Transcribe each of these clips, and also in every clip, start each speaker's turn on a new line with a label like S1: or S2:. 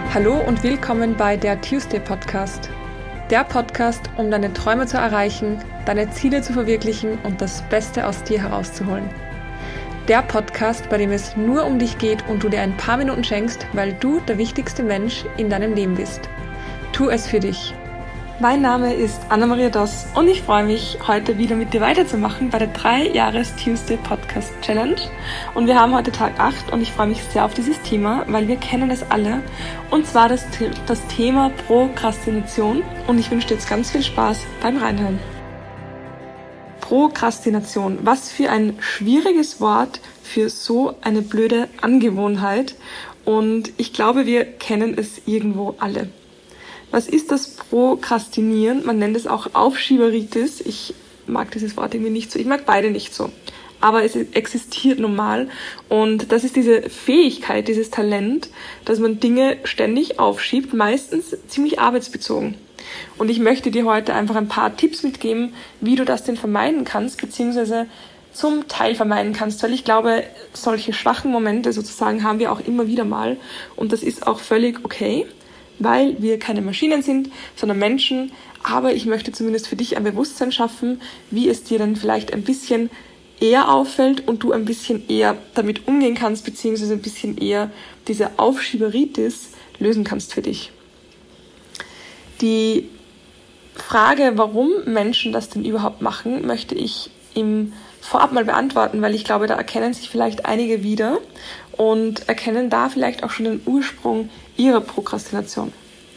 S1: Hallo und willkommen bei der Tuesday Podcast. Der Podcast, um deine Träume zu erreichen, deine Ziele zu verwirklichen und das Beste aus dir herauszuholen. Der Podcast, bei dem es nur um dich geht und du dir ein paar Minuten schenkst, weil du der wichtigste Mensch in deinem Leben bist. Tu es für dich.
S2: Mein Name ist Anna-Maria Doss und ich freue mich, heute wieder mit dir weiterzumachen bei der 3-Jahres-Tuesday Podcast Challenge. Und wir haben heute Tag 8 und ich freue mich sehr auf dieses Thema, weil wir kennen es alle. Und zwar das Thema Prokrastination. Und ich wünsche dir jetzt ganz viel Spaß beim Reinhören. Prokrastination. Was für ein schwieriges Wort für so eine blöde Angewohnheit. Und ich glaube, wir kennen es irgendwo alle. Was ist das Prokrastinieren? Man nennt es auch Aufschieberitis. Ich mag dieses Wort irgendwie nicht so. Ich mag beide nicht so. Aber es existiert nun mal. Und das ist diese Fähigkeit, dieses Talent, dass man Dinge ständig aufschiebt, meistens ziemlich arbeitsbezogen. Und ich möchte dir heute einfach ein paar Tipps mitgeben, wie du das denn vermeiden kannst, beziehungsweise zum Teil vermeiden kannst. Weil ich glaube, solche schwachen Momente sozusagen haben wir auch immer wieder mal. Und das ist auch völlig okay, weil wir keine Maschinen sind, sondern Menschen. Aber ich möchte zumindest für dich ein Bewusstsein schaffen, wie es dir dann vielleicht ein bisschen eher auffällt und du ein bisschen eher damit umgehen kannst, beziehungsweise ein bisschen eher diese Aufschieberitis lösen kannst für dich. Die Frage, warum Menschen das denn überhaupt machen, möchte ich im Vorab mal beantworten, weil ich glaube, da erkennen sich vielleicht einige wieder und erkennen da vielleicht auch schon den Ursprung ihrer Prokrastination.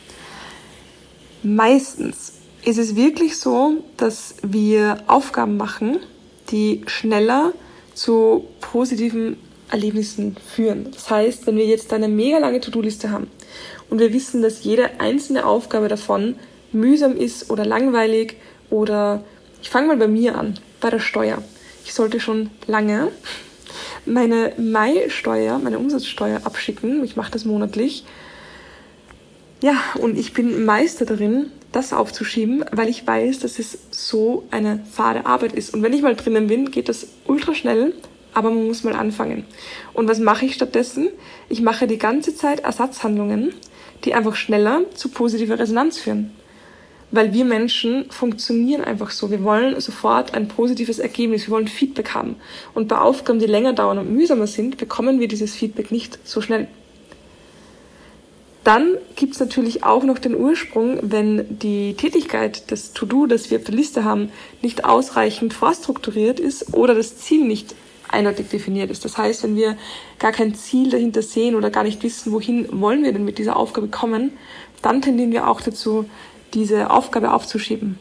S2: Meistens ist es wirklich so, dass wir Aufgaben machen, die schneller zu positiven Erlebnissen führen. Das heißt, wenn wir jetzt eine mega lange To-Do-Liste haben und wir wissen, dass jede einzelne Aufgabe davon mühsam ist oder langweilig oder ich fange mal bei mir an, bei der Steuer. Ich sollte schon lange meine Mai-Steuer, meine Umsatzsteuer abschicken. Ich mache das monatlich. Ja, und ich bin Meister darin, das aufzuschieben, weil ich weiß, dass es so eine fade Arbeit ist. Und wenn ich mal drinnen bin, geht das ultra schnell, aber man muss mal anfangen. Und was mache ich stattdessen? Ich mache die ganze Zeit Ersatzhandlungen, die einfach schneller zu positiver Resonanz führen. Weil wir Menschen funktionieren einfach so. Wir wollen sofort ein positives Ergebnis, wir wollen Feedback haben. Und bei Aufgaben, die länger dauern und mühsamer sind, bekommen wir dieses Feedback nicht so schnell. Dann gibt es natürlich auch noch den Ursprung, wenn die Tätigkeit, das To-Do, das wir auf der Liste haben, nicht ausreichend vorstrukturiert ist oder das Ziel nicht eindeutig definiert ist. Das heißt, wenn wir gar kein Ziel dahinter sehen oder gar nicht wissen, wohin wollen wir denn mit dieser Aufgabe kommen, dann tendieren wir auch dazu, diese Aufgabe aufzuschieben.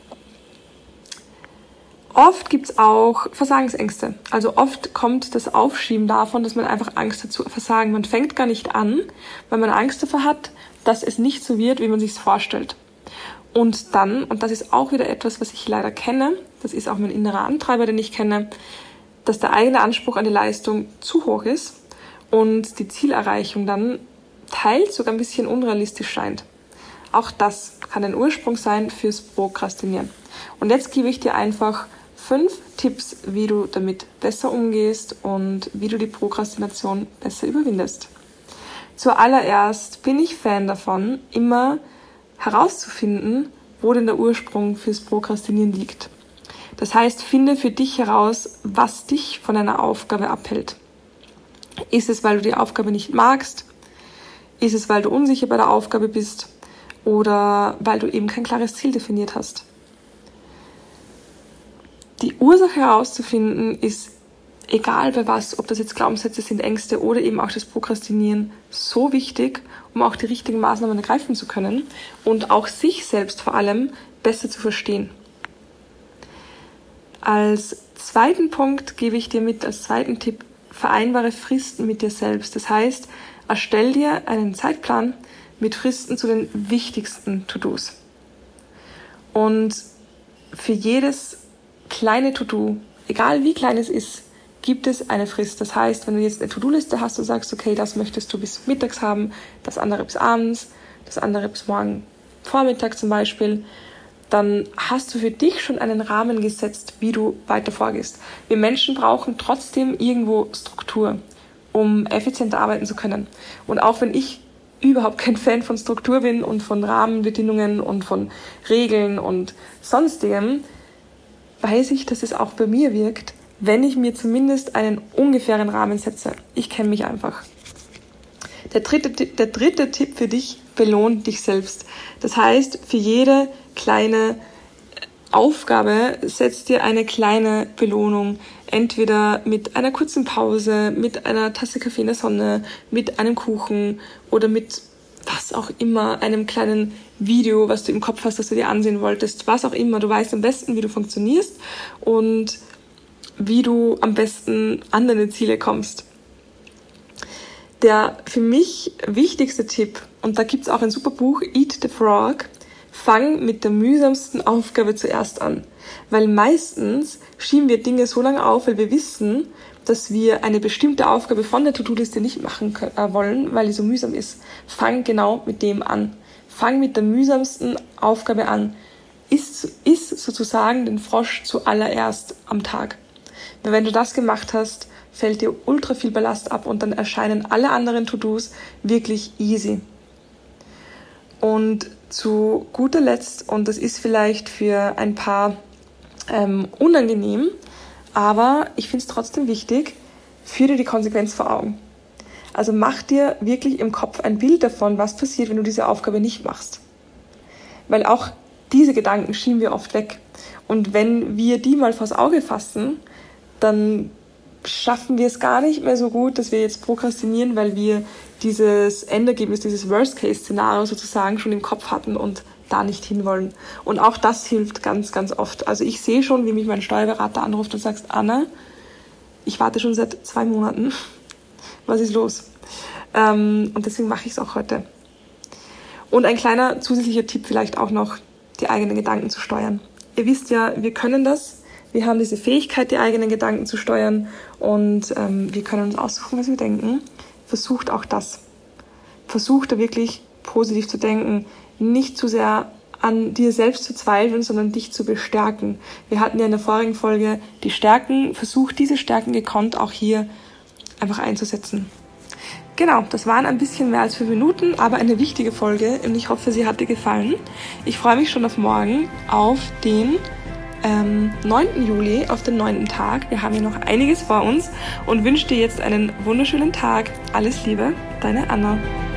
S2: Oft gibt es auch Versagensängste. Also oft kommt das Aufschieben davon, dass man einfach Angst hat zu versagen. Man fängt gar nicht an, weil man Angst davor hat, dass es nicht so wird, wie man sich es vorstellt. Und dann, und das ist auch wieder etwas, was ich leider kenne, das ist auch mein innerer Antreiber, den ich kenne, dass der eigene Anspruch an die Leistung zu hoch ist und die Zielerreichung dann teils sogar ein bisschen unrealistisch scheint. Auch das kann ein Ursprung sein fürs Prokrastinieren. Und jetzt gebe ich dir einfach 5 Tipps, wie du damit besser umgehst und wie du die Prokrastination besser überwindest. Zuallererst bin ich Fan davon, immer herauszufinden, wo denn der Ursprung fürs Prokrastinieren liegt. Das heißt, finde für dich heraus, was dich von einer Aufgabe abhält. Ist es, weil du die Aufgabe nicht magst? Ist es, weil du unsicher bei der Aufgabe bist? Oder weil du eben kein klares Ziel definiert hast? Die Ursache herauszufinden ist, egal bei was, ob das jetzt Glaubenssätze sind, Ängste oder eben auch das Prokrastinieren, so wichtig, um auch die richtigen Maßnahmen ergreifen zu können und auch sich selbst vor allem besser zu verstehen. Als zweiten Punkt gebe ich dir mit, als zweiten Tipp, vereinbare Fristen mit dir selbst. Das heißt, erstell dir einen Zeitplan mit Fristen zu den wichtigsten To-Dos. Und für jedes kleine To-Do, egal wie klein es ist, gibt es eine Frist. Das heißt, wenn du jetzt eine To-Do-Liste hast und sagst, okay, das möchtest du bis mittags haben, das andere bis abends, das andere bis morgen Vormittag zum Beispiel, dann hast du für dich schon einen Rahmen gesetzt, wie du weiter vorgehst. Wir Menschen brauchen trotzdem irgendwo Struktur, um effizienter arbeiten zu können. Und auch wenn ich überhaupt kein Fan von Struktur bin und von Rahmenbedingungen und von Regeln und sonstigem, weiß ich, dass es auch bei mir wirkt, wenn ich mir zumindest einen ungefähren Rahmen setze. Ich kenne mich einfach. Der dritte Tipp für dich: belohn dich selbst. Das heißt, für jede kleine Aufgabe setzt dir eine kleine Belohnung. Entweder mit einer kurzen Pause, mit einer Tasse Kaffee in der Sonne, mit einem Kuchen oder mit was auch immer, einem kleinen Video, was du im Kopf hast, das du dir ansehen wolltest, was auch immer. Du weißt am besten, wie du funktionierst und wie du am besten an deine Ziele kommst. Der für mich wichtigste Tipp, und da gibt's auch ein super Buch, Eat the Frog: fang mit der mühsamsten Aufgabe zuerst an. Weil meistens schieben wir Dinge so lange auf, weil wir wissen, dass wir eine bestimmte Aufgabe von der To-Do-Liste nicht machen wollen, weil die so mühsam ist. Fang genau mit dem an. Fang mit der mühsamsten Aufgabe an. Iss sozusagen den Frosch zuallererst am Tag. Weil wenn du das gemacht hast, fällt dir ultra viel Ballast ab und dann erscheinen alle anderen To-Dos wirklich easy. Und zu guter Letzt, und das ist vielleicht für ein paar unangenehm, aber ich finde es trotzdem wichtig, führ dir die Konsequenz vor Augen. Also mach dir wirklich im Kopf ein Bild davon, was passiert, wenn du diese Aufgabe nicht machst. Weil auch diese Gedanken schieben wir oft weg. Und wenn wir die mal vors Auge fassen, dann schaffen wir es gar nicht mehr so gut, dass wir jetzt prokrastinieren, weil wir dieses Endergebnis, dieses Worst-Case-Szenario sozusagen schon im Kopf hatten und da nicht hinwollen. Und auch das hilft ganz, ganz oft. Also ich sehe schon, wie mich mein Steuerberater anruft und sagt: Anna, ich warte schon seit 2 Monaten. Was ist los? Und deswegen mache ich es auch heute. Und ein kleiner zusätzlicher Tipp vielleicht auch noch: die eigenen Gedanken zu steuern. Ihr wisst ja, wir können das. Wir haben diese Fähigkeit, die eigenen Gedanken zu steuern, und wir können uns aussuchen, was wir denken. Versucht auch das. Versucht da wirklich positiv zu denken, nicht zu sehr an dir selbst zu zweifeln, sondern dich zu bestärken. Wir hatten ja in der vorigen Folge die Stärken. Versucht diese Stärken gekonnt auch hier einfach einzusetzen. Genau, das waren ein bisschen mehr als 5 Minuten, aber eine wichtige Folge, und ich hoffe, sie hat dir gefallen. Ich freue mich schon auf morgen, auf den 9. Juli, auf den 9. Tag. Wir haben hier noch einiges vor uns und wünsche dir jetzt einen wunderschönen Tag. Alles Liebe, deine Anna.